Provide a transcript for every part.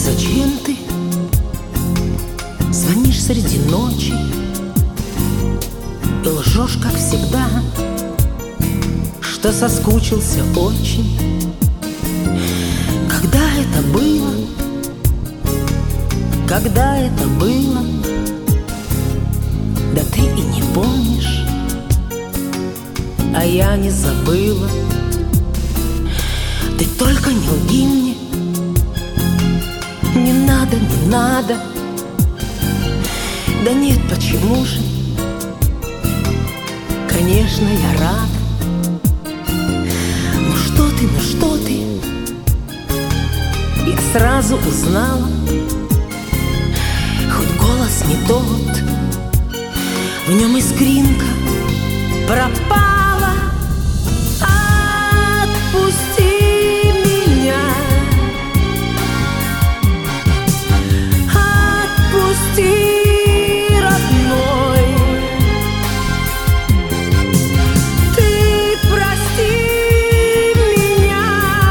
Зачем ты звонишь среди ночи и лжешь, как всегда, что соскучился очень? Когда это было? Когда это было? Да ты и не помнишь, а я не забыла. Ты только не лги мне, не надо, не надо. Да нет, почему же? Конечно, я рада. Ну что ты, ну что ты? Я сразу узнала, хоть голос не тот, в нем искринка пропала. Отпусти меня, отпусти, родной. Ты прости меня,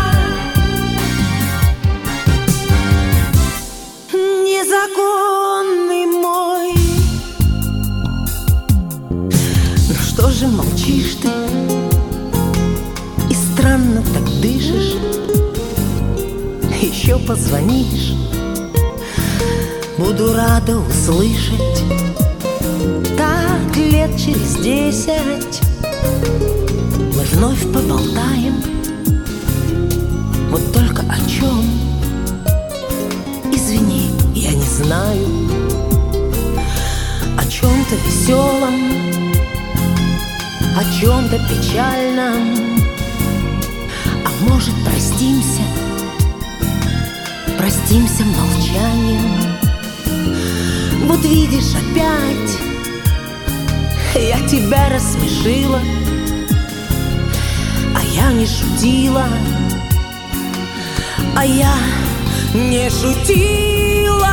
незаконный мой. Ну что же молчишь ты и странно так дышишь? Еще позвонишь, буду рада услышать. Так лет через 10 мы вновь поболтаем. Вот только о чем? Извини, я не знаю. О чем-то веселом, о чем-то печальном. А может, простимся, простимся молчанием. Вот видишь, опять я тебя рассмешила, а я не шутила, а я не шутила.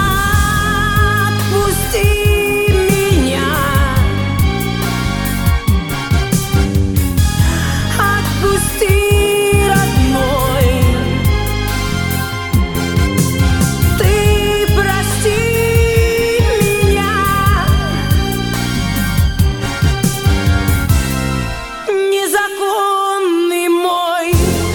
Отпусти меня, отпусти, родной. Ты прости меня, незаконный мой.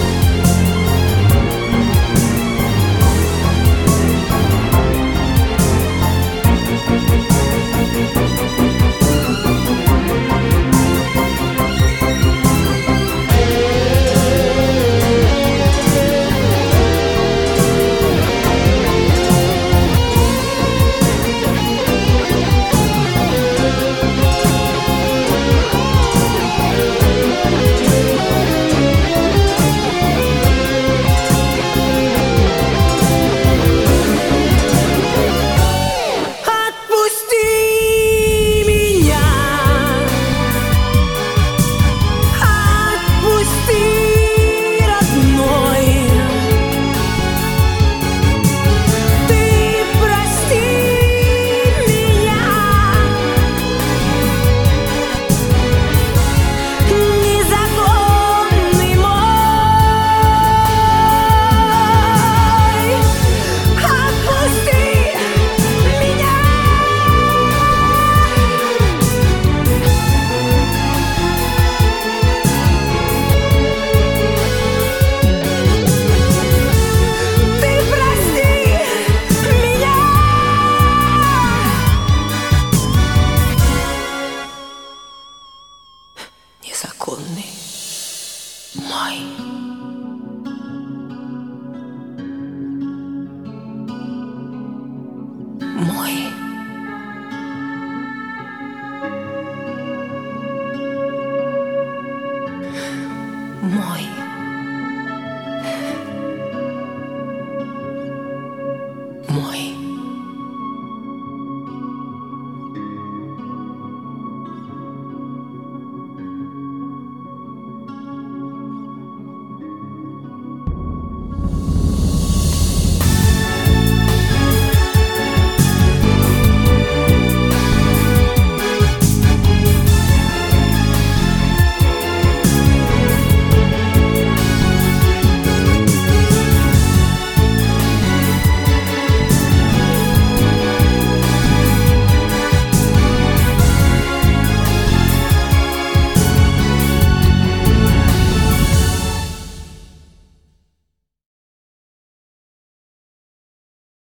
Незаконный мой. Мой. Мой. Мой.